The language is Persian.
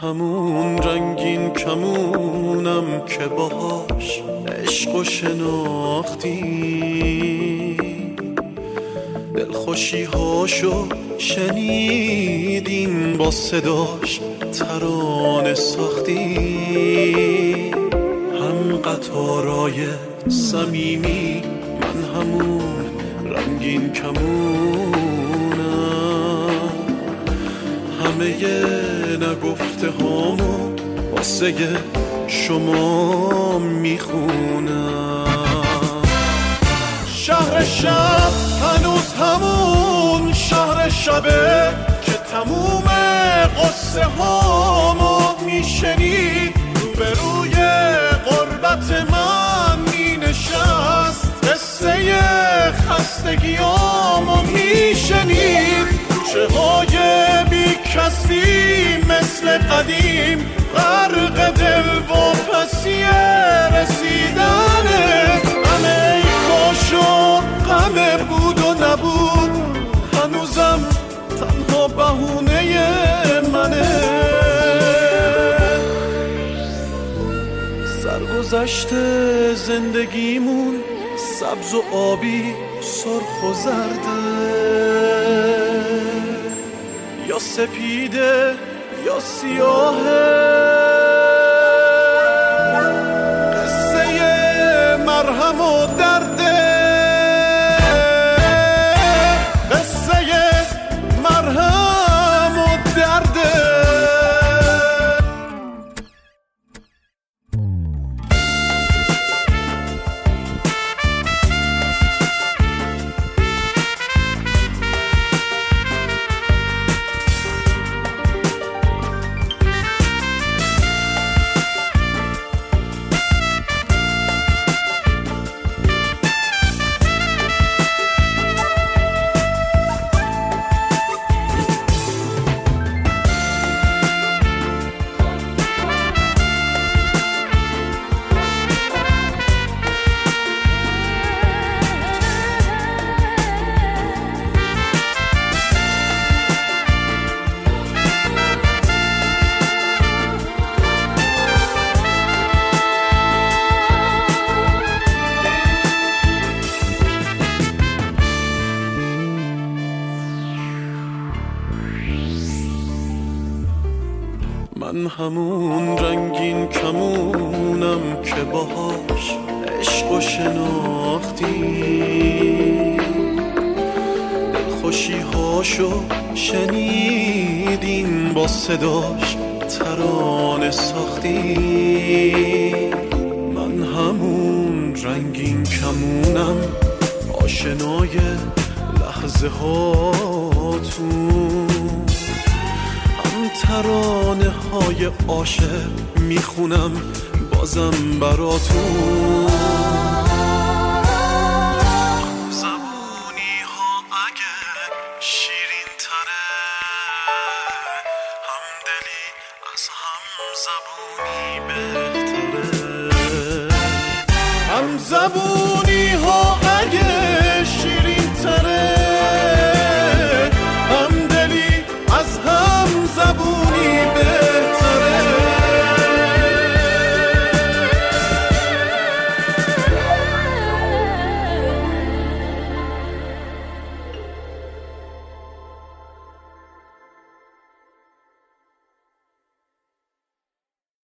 همون رنگین کمونم که باهاش عشقو شناختی، دلخوشی هاشو شنیدین با صداش ترانه ساختی. هم قطارای صمیمی، من همون رنگین کمونم، همه نگفته هامو واسه شما میخونم. شهر شب هنوز همون شهر شبه که تموم قصه هامو میشنید، روبروی غربت من مینشست، قصه خستگیامو میشنید. کوچه های بی کسی مثل قدیم غرق دل و پسی رسیدنه. همه ای کاشو غم بود و نبود، هنوزم تنها بهونه منه. سرگذشت زندگیمون سبز و آبی، سرخ و زرده، یا سپیده یا سیاهه. قصه مرهم و درده، قصه مرهم و درده. من همون رنگین کمونم که باهاش عشقو شناختی، دلخوشی هاشو شنیدین با صداش ترانه ساختی. من همون رنگین کمونم، آشنای لحظه هاتون، ترانه های عاشق میخونم بازم براتون. زبونی ها اگه شیرین تره، همدلی از هم زبونی بهتره. هم زبونی